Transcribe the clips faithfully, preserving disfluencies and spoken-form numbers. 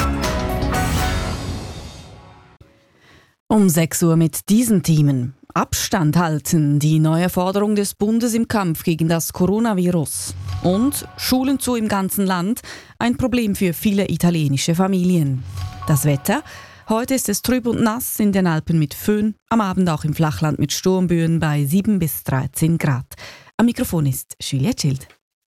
Um sechs Uhr mit diesen Themen. Abstand halten, die neue Forderung des Bundes im Kampf gegen das Coronavirus. Und Schulen zu im ganzen Land, ein Problem für viele italienische Familien. Das Wetter? Heute ist es trüb und nass, in den Alpen mit Föhn, am Abend auch im Flachland mit Sturmböen bei sieben bis dreizehn Grad. Am Mikrofon ist Juliette Schild.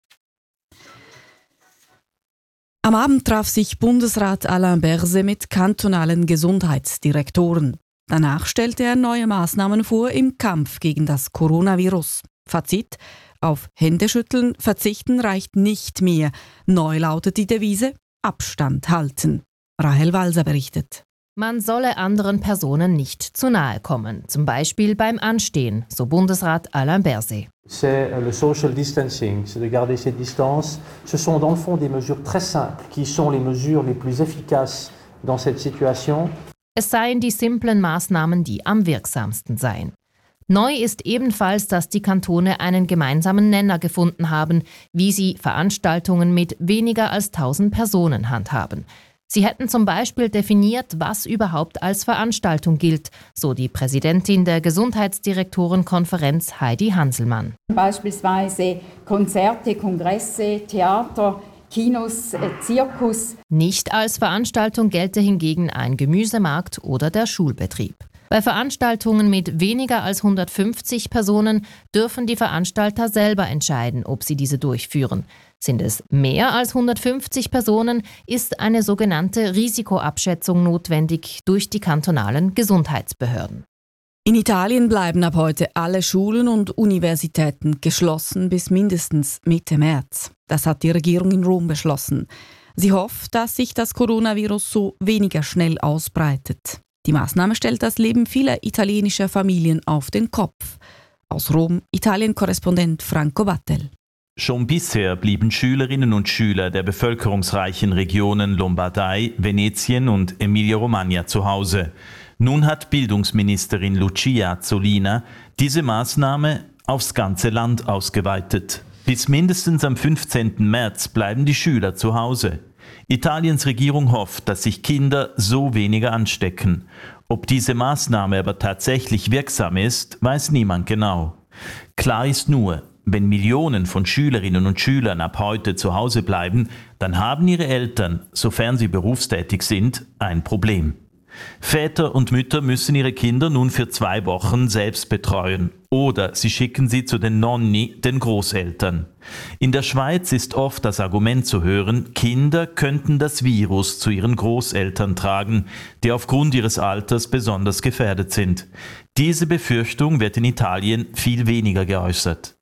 Am Abend traf sich Bundesrat Alain Berset mit kantonalen Gesundheitsdirektoren. Danach stellte er neue Maßnahmen vor im Kampf gegen das Coronavirus. Fazit: Auf Händeschütteln verzichten reicht nicht mehr. Neu lautet die Devise: Abstand halten. Rahel Walser berichtet. Man solle anderen Personen nicht zu nahe kommen, zum Beispiel beim Anstehen, so Bundesrat Alain Berset. C'est le social distancing, c'est de garder ses distances. Ce sont dans le fond des mesures très simples qui sont les mesures les plus efficaces dans cette situation. Es seien die simplen Maßnahmen, die am wirksamsten seien. Neu ist ebenfalls, dass die Kantone einen gemeinsamen Nenner gefunden haben, wie sie Veranstaltungen mit weniger als tausend Personen handhaben. Sie hätten zum Beispiel definiert, was überhaupt als Veranstaltung gilt, so die Präsidentin der Gesundheitsdirektorenkonferenz Heidi Hanselmann. Beispielsweise Konzerte, Kongresse, Theater, Kinos, Zirkus. Nicht als Veranstaltung gelte hingegen ein Gemüsemarkt oder der Schulbetrieb. Bei Veranstaltungen mit weniger als hundertfünfzig Personen dürfen die Veranstalter selber entscheiden, ob sie diese durchführen. Sind es mehr als hundertfünfzig Personen, ist eine sogenannte Risikoabschätzung notwendig durch die kantonalen Gesundheitsbehörden. In Italien bleiben ab heute alle Schulen und Universitäten geschlossen bis mindestens Mitte März. Das hat die Regierung in Rom beschlossen. Sie hofft, dass sich das Coronavirus so weniger schnell ausbreitet. Die Maßnahme stellt das Leben vieler italienischer Familien auf den Kopf. Aus Rom, Italien-Korrespondent Franco Battel. Schon bisher blieben Schülerinnen und Schüler der bevölkerungsreichen Regionen Lombardei, Venetien und Emilia-Romagna zu Hause. Nun hat Bildungsministerin Lucia Azzolina diese Maßnahme aufs ganze Land ausgeweitet. Bis mindestens am fünfzehnten März bleiben die Schüler zu Hause. Italiens Regierung hofft, dass sich Kinder so weniger anstecken. Ob diese Maßnahme aber tatsächlich wirksam ist, weiß niemand genau. Klar ist nur, wenn Millionen von Schülerinnen und Schülern ab heute zu Hause bleiben, dann haben ihre Eltern, sofern sie berufstätig sind, ein Problem. Väter und Mütter müssen ihre Kinder nun für zwei Wochen selbst betreuen oder sie schicken sie zu den Nonni, den Großeltern. In der Schweiz ist oft das Argument zu hören, Kinder könnten das Virus zu ihren Großeltern tragen, die aufgrund ihres Alters besonders gefährdet sind. Diese Befürchtung wird in Italien viel weniger geäußert.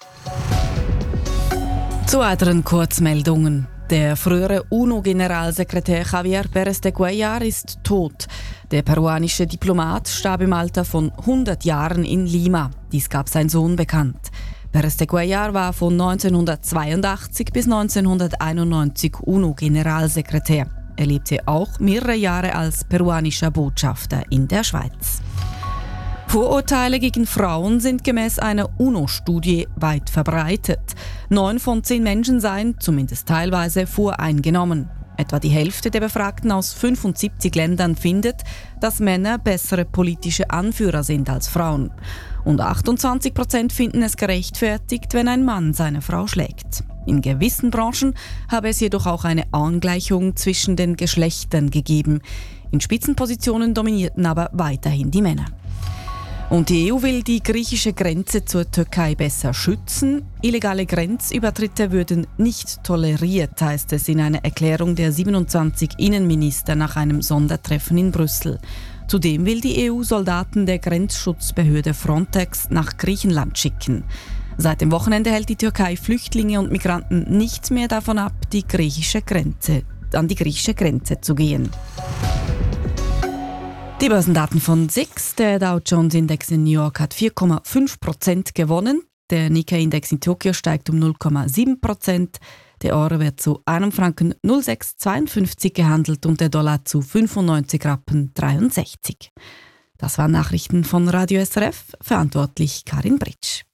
Zu weiteren Kurzmeldungen. Der frühere UNO-Generalsekretär Javier Pérez de Cuéllar ist tot. Der peruanische Diplomat starb im Alter von hundert Jahren in Lima. Dies gab sein Sohn bekannt. Pérez de Cuéllar war von neunzehnhundertzweiundachtzig bis neunzehnhunderteinundneunzig UNO-Generalsekretär. Er lebte auch mehrere Jahre als peruanischer Botschafter in der Schweiz. Vorurteile gegen Frauen sind gemäß einer UNO-Studie weit verbreitet. Neun von zehn Menschen seien, zumindest teilweise, voreingenommen. Etwa die Hälfte der Befragten aus fünfundsiebzig Ländern findet, dass Männer bessere politische Anführer sind als Frauen. Und achtundzwanzig Prozent finden es gerechtfertigt, wenn ein Mann seine Frau schlägt. In gewissen Branchen habe es jedoch auch eine Angleichung zwischen den Geschlechtern gegeben. In Spitzenpositionen dominierten aber weiterhin die Männer. Und die E U will die griechische Grenze zur Türkei besser schützen. Illegale Grenzübertritte würden nicht toleriert, heißt es in einer Erklärung der siebenundzwanzig Innenminister nach einem Sondertreffen in Brüssel. Zudem will die E U Soldaten der Grenzschutzbehörde Frontex nach Griechenland schicken. Seit dem Wochenende hält die Türkei Flüchtlinge und Migranten nicht mehr davon ab, die griechische Grenze, an die griechische Grenze zu gehen. Die Börsendaten von S I X. Der Dow Jones Index in New York hat vier Komma fünf Prozent gewonnen. Der Nikkei-Index in Tokio steigt um null Komma sieben Prozent. Der Euro wird zu einem Franken null Komma sechs zweiundfünfzig gehandelt und der Dollar zu fünfundneunzig Rappen dreiundsechzig. Das waren Nachrichten von Radio S R F, verantwortlich Karin Britsch.